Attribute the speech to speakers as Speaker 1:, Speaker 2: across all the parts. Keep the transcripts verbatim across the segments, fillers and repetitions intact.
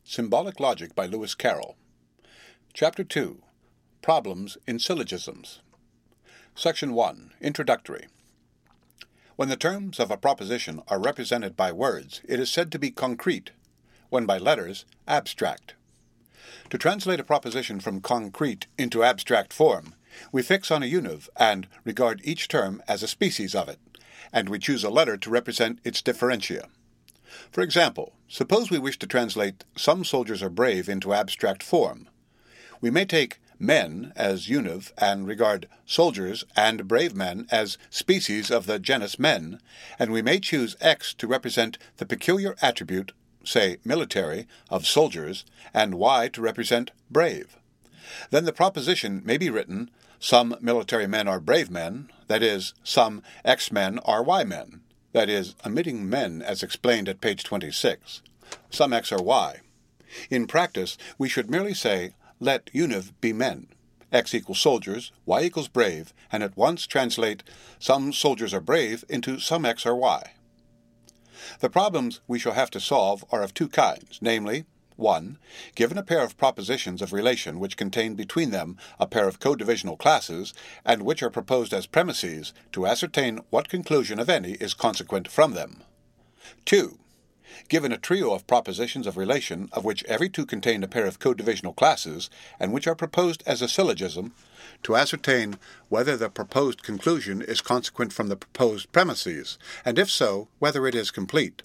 Speaker 1: Symbolic Logic by Lewis Carroll. Chapter two. Problems in Syllogisms. Section one. Introductory. When the terms of a proposition are represented by words, it is said to be concrete, when by letters, abstract. To translate a proposition from concrete into abstract form, we fix on a univ and regard each term as a species of it, and we choose a letter to represent its differentia. For example, suppose we wish to translate "some soldiers are brave" into abstract form. We may take men as univ and regard soldiers and brave men as species of the genus men, and we may choose X to represent the peculiar attribute, say military, of soldiers, and Y to represent brave. Then the proposition may be written, "Some military men are brave men," that is, some X men are Y men, that is, omitting men as explained at page twenty-six. Some X are Y. In practice, we should merely say, let univ be men, X equals soldiers, Y equals brave, and at once translate "some soldiers are brave" into "some X are Y." The problems we shall have to solve are of two kinds, namely, one. Given a pair of propositions of relation which contain between them a pair of codivisional classes, and which are proposed as premises, to ascertain what conclusion, if any, is consequent from them. two. Given a trio of propositions of relation, of which every two contain a pair of codivisional classes, and which are proposed as a syllogism, to ascertain whether the proposed conclusion is consequent from the proposed premises, and if so, whether it is complete.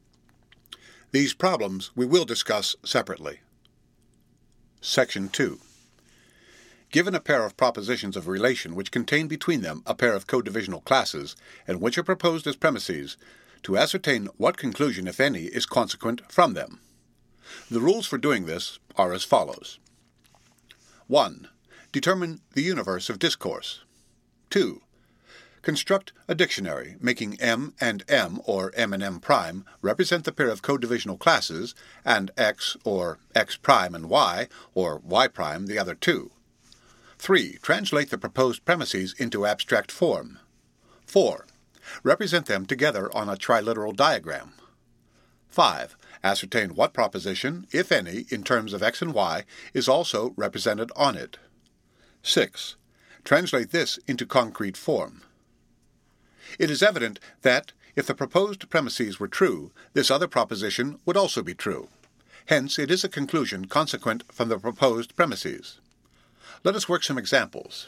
Speaker 1: These problems we will discuss separately. Section two. Given a pair of propositions of relation which contain between them a pair of codivisional classes, and which are proposed as premises, to ascertain what conclusion, if any, is consequent from them. The rules for doing this are as follows. one. Determine the universe of discourse. two. Construct a dictionary, making M and M, or M and M prime, represent the pair of codivisional classes, and X, or X prime, and Y, or Y prime, the other two. three. Translate the proposed premises into abstract form. four. Represent them together on a triliteral diagram. five. Ascertain what proposition, if any, in terms of X and Y, is also represented on it. six. Translate this into concrete form. It is evident that, if the proposed premises were true, this other proposition would also be true. Hence, it is a conclusion consequent from the proposed premises. Let us work some examples.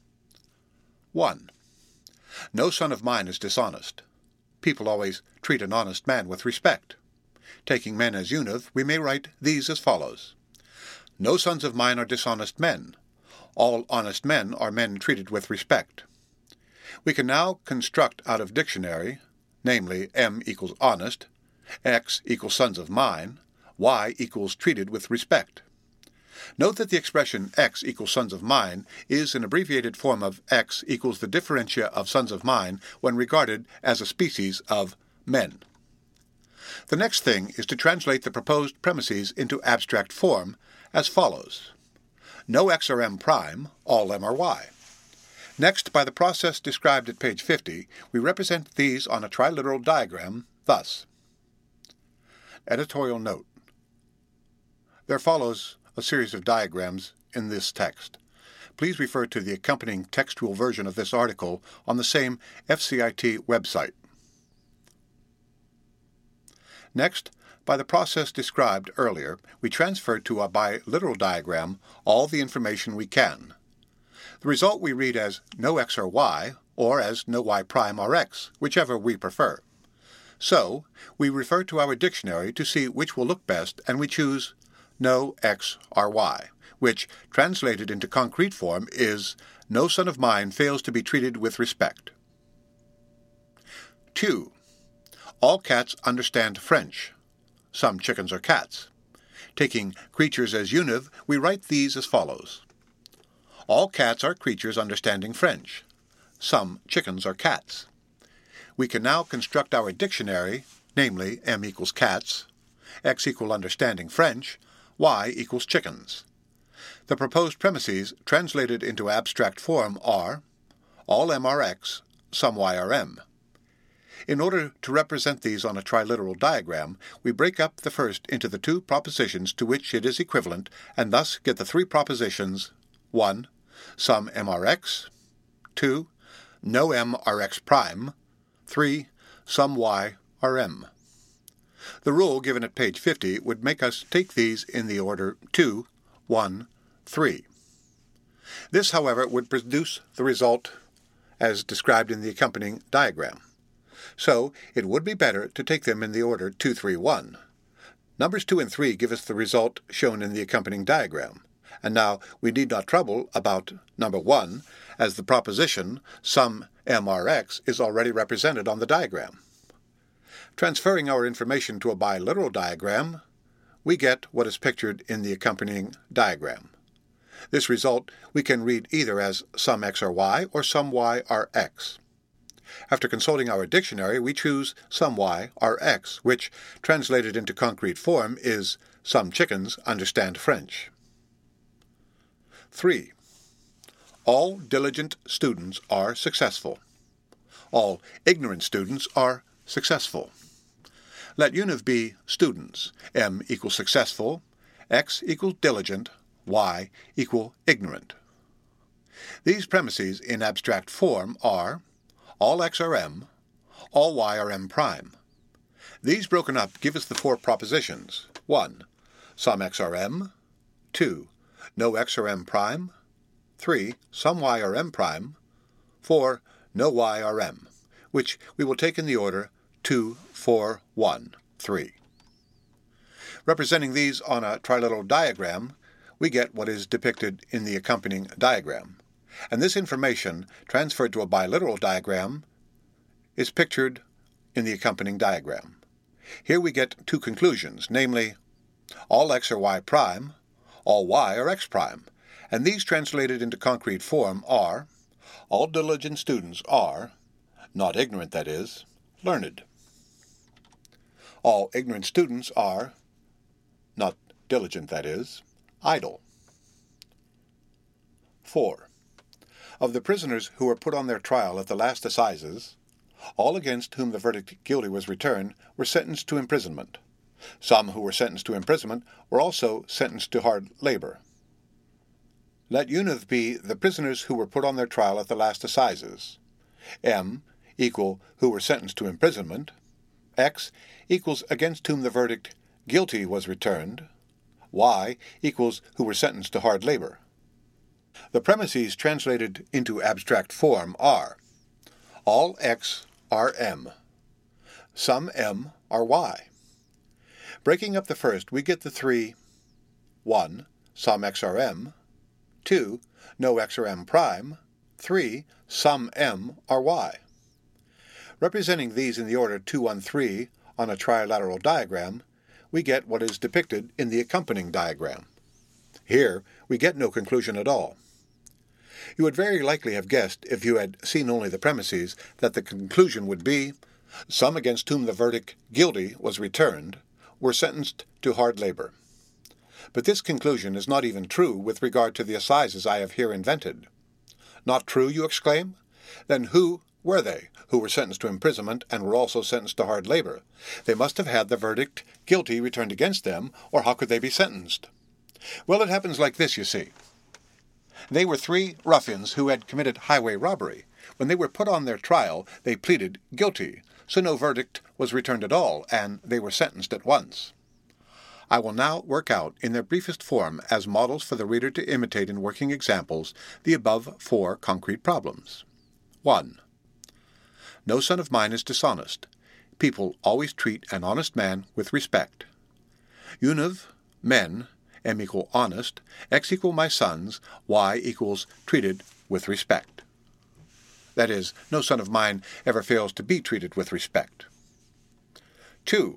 Speaker 1: one. No son of mine is dishonest. People always treat an honest man with respect. Taking men as univ, we may write these as follows. No sons of mine are dishonest men. All honest men are men treated with respect. We can now construct out of dictionary, namely M equals honest, X equals sons of mine, Y equals treated with respect. Note that the expression X equals sons of mine is an abbreviated form of X equals the differentia of sons of mine when regarded as a species of men. The next thing is to translate the proposed premises into abstract form as follows. No X are M prime, all M are Y. Next, by the process described at page fifty, we represent these on a triliteral diagram thus. Editorial note. There follows a series of diagrams in this text. Please refer to the accompanying textual version of this article on the same F C I T website. Next, by the process described earlier, we transfer to a biliteral diagram all the information we can. The result we read as no X are Y, or as no Y prime are X, whichever we prefer. So, we refer to our dictionary to see which will look best, and we choose no X are Y, which, translated into concrete form, is no son of mine fails to be treated with respect. two. All cats understand French. Some chickens are cats. Taking creatures as univ, we write these as follows. All cats are creatures understanding French. Some chickens are cats. We can now construct our dictionary, namely M equals cats, X equal understanding French, Y equals chickens. The proposed premises, translated into abstract form, are all M are X, some Y are M. In order to represent these on a triliteral diagram, we break up the first into the two propositions to which it is equivalent, and thus get the three propositions: one. Some M R X, two. No M R X prime, three. Some Y R M. The rule given at page fifty would make us take these in the order two, one, three. This, however, would produce the result as described in the accompanying diagram. So it would be better to take them in the order two, three, one. Numbers two and three give us the result shown in the accompanying diagram. And now we need not trouble about number one, as the proposition some M R X is already represented on the diagram. Transferring our information to a biliteral diagram, we get what is pictured in the accompanying diagram. This result we can read either as some X R Y or some Y R X. After consulting our dictionary, we choose some Y R X, which, translated into concrete form, is some chickens understand French. three. All diligent students are successful. All ignorant students are successful. Let univ be students. M equals successful, X equals diligent, Y equal ignorant. These premises in abstract form are all X are M, all Y are M prime. These broken up give us the four propositions: one. Some X are M, two. No X are M prime, three. Some Y are M prime, four. No Y are M, which we will take in the order two, four, one, three. Representing these on a triliteral diagram, we get what is depicted in the accompanying diagram, and this information, transferred to a biliteral diagram, is pictured in the accompanying diagram. Here we get two conclusions, namely, all X are Y prime, all Y are X prime, and these translated into concrete form are, all diligent students are, not ignorant that is, learned. All ignorant students are, not diligent that is, idle. four. Of the prisoners who were put on their trial at the last assizes, all against whom the verdict guilty was returned were sentenced to imprisonment. Some who were sentenced to imprisonment were also sentenced to hard labor. Let univ be the prisoners who were put on their trial at the last assizes. M equal who were sentenced to imprisonment. X equals against whom the verdict guilty was returned. Y equals who were sentenced to hard labor. The premises translated into abstract form are all X are M, some M are Y. Breaking up the first, we get the three: one. Some X are M, two. No X are M prime, three. Some M are Y. Representing these in the order two, one, three on a trilateral diagram, we get what is depicted in the accompanying diagram. Here we get no conclusion at all. You would very likely have guessed, if you had seen only the premises, that the conclusion would be, some against whom the verdict guilty was returned were sentenced to hard labor. But this conclusion is not even true with regard to the assizes I have here invented. Not true, you exclaim? Then who were they who were sentenced to imprisonment and were also sentenced to hard labor? They must have had the verdict guilty returned against them, or how could they be sentenced? Well, it happens like this, you see. They were three ruffians who had committed highway robbery. When they were put on their trial, they pleaded guilty, so no verdict was returned at all, and they were sentenced at once. I will now work out, in their briefest form, as models for the reader to imitate in working examples, the above four concrete problems. one. No son of mine is dishonest. People always treat an honest man with respect. Univ, men, M equal honest, X equal my sons, Y equals treated with respect. That is, no son of mine ever fails to be treated with respect. two.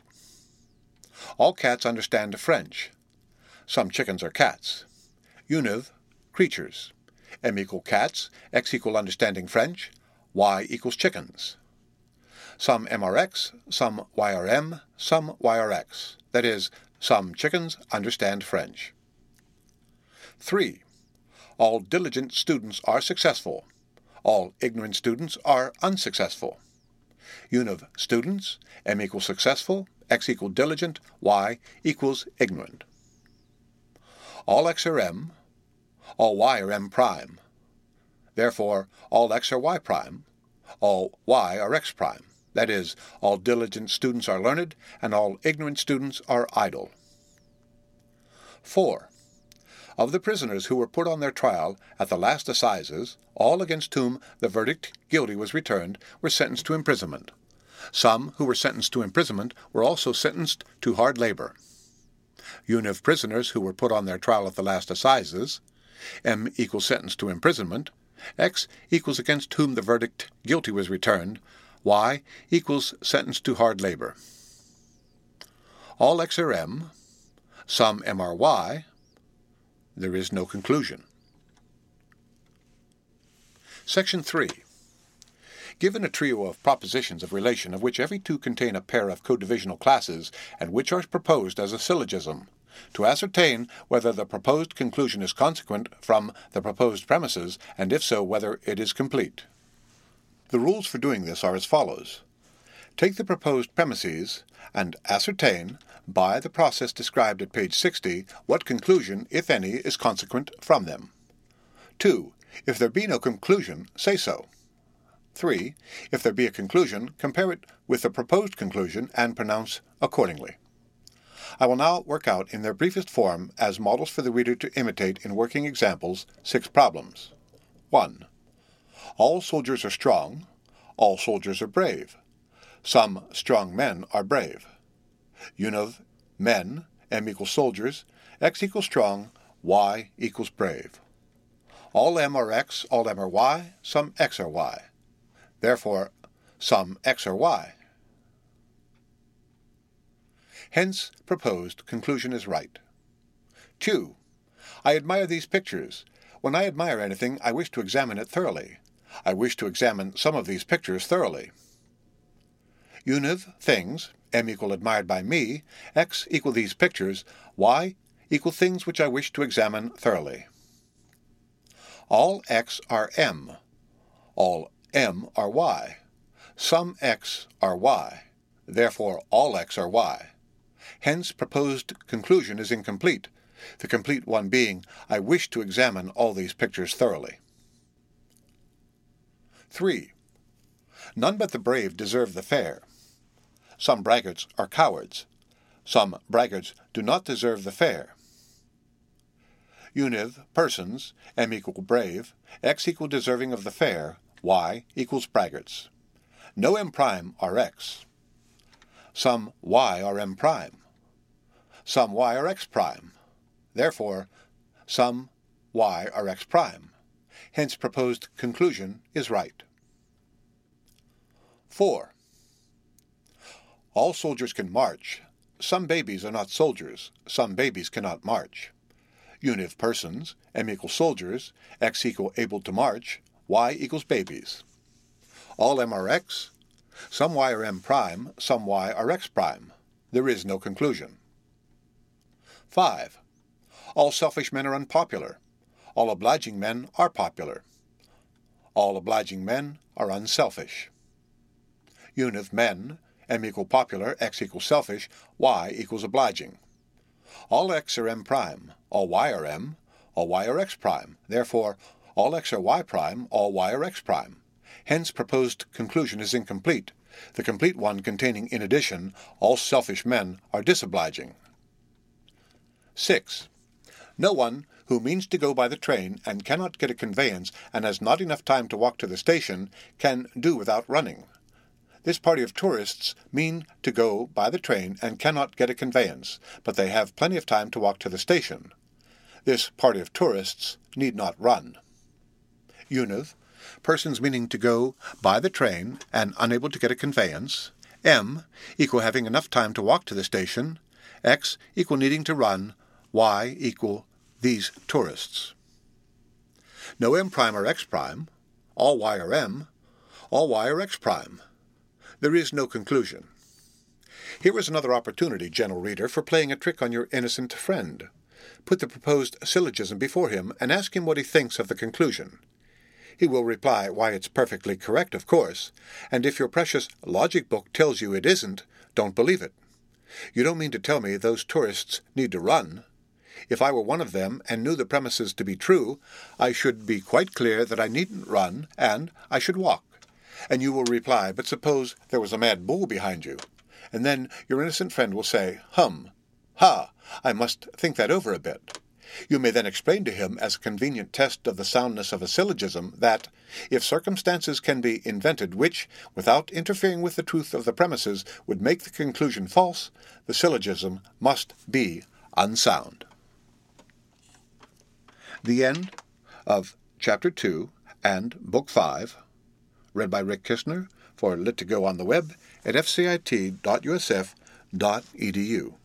Speaker 1: All cats understand French. Some chickens are cats. Univ, creatures. M equal cats, X equal understanding French, Y equals chickens. Some M R X, some Y R M, some Y R X. That is, some chickens understand French. three. All diligent students are successful. All ignorant students are unsuccessful. Univ students, M equals successful, X equals diligent, Y equals ignorant. All X are M, all Y are M prime. Therefore, all X are Y prime, all Y are X prime. That is, all diligent students are learned, and all ignorant students are idle. four. Of the prisoners who were put on their trial at the last assizes, all against whom the verdict guilty was returned were sentenced to imprisonment. Some who were sentenced to imprisonment were also sentenced to hard labor. Univ prisoners who were put on their trial at the last assizes, M equals sentence to imprisonment, X equals against whom the verdict guilty was returned, Y equals sentence to hard labor. All X are M, some M are Y, there is no conclusion. Section three. Given a trio of propositions of relation of which every two contain a pair of codivisional classes and which are proposed as a syllogism, to ascertain whether the proposed conclusion is consequent from the proposed premises, and if so, whether it is complete. The rules for doing this are as follows. Take the proposed premises and ascertain, by the process described at page sixty, what conclusion, if any, is consequent from them. two. If there be no conclusion, say so. three. If there be a conclusion, compare it with the proposed conclusion and pronounce accordingly. I will now work out in their briefest form, as models for the reader to imitate in working examples, six problems. one. All soldiers are strong. All soldiers are brave. Some strong men are brave. Univ men, M equals soldiers, X equals strong, Y equals brave. All M are X, all M are Y, some X are Y. Therefore, some X are Y. Hence, proposed conclusion is right. two. I admire these pictures. When I admire anything, I wish to examine it thoroughly. I wish to examine some of these pictures thoroughly. Univ things, M equal admired by me, X equal these pictures, Y equal things which I wish to examine thoroughly. All X are M. All M are Y. Some X are Y. Therefore, all X are Y. Hence, proposed conclusion is incomplete, the complete one being, I wish to examine all these pictures thoroughly. three. None but the brave deserve the fair. Some braggarts are cowards. Some braggarts do not deserve the fair. Univ persons, M equal brave, X equal deserving of the fair, Y equals braggarts. No M prime are X. Some Y are M prime. Some Y are X prime. Therefore, some Y are X prime. Hence, proposed conclusion is right. four. All soldiers can march. Some babies are not soldiers. Some babies cannot march. Univ persons, M equals soldiers, X equal able to march, Y equals babies. All M are X. Some Y are M prime, some Y are X prime. There is no conclusion. five. All selfish men are unpopular. All obliging men are popular. All obliging men are unselfish. Univ men, M equal popular, X equals selfish, Y equals obliging. All X are M prime, all Y are M, all Y are X prime. Therefore, all X are Y prime, all Y are X prime. Hence, proposed conclusion is incomplete, the complete one containing, in addition, all selfish men are disobliging. six. No one who means to go by the train and cannot get a conveyance and has not enough time to walk to the station can do without running. This party of tourists mean to go by the train and cannot get a conveyance, but they have plenty of time to walk to the station. This party of tourists need not run. Univ, persons meaning to go by the train and unable to get a conveyance. M equal having enough time to walk to the station. X equal needing to run. Y equal these tourists. No M prime or X prime. All Y are M. All Y are X prime. There is no conclusion. Here is another opportunity, gentle reader, for playing a trick on your innocent friend. Put the proposed syllogism before him and ask him what he thinks of the conclusion. He will reply, why, it's perfectly correct, of course, and if your precious logic book tells you it isn't, don't believe it. You don't mean to tell me those tourists need to run. If I were one of them and knew the premises to be true, I should be quite clear that I needn't run, and I should walk. And you will reply, but suppose there was a mad bull behind you. And then your innocent friend will say, hum, ha, I must think that over a bit. You may then explain to him, as a convenient test of the soundness of a syllogism, that, if circumstances can be invented which, without interfering with the truth of the premises, would make the conclusion false, the syllogism must be unsound. The end of Chapter two and Book five, read by Rick Kistner for Lit to Go on the web at f c i t dot u s f dot e d u.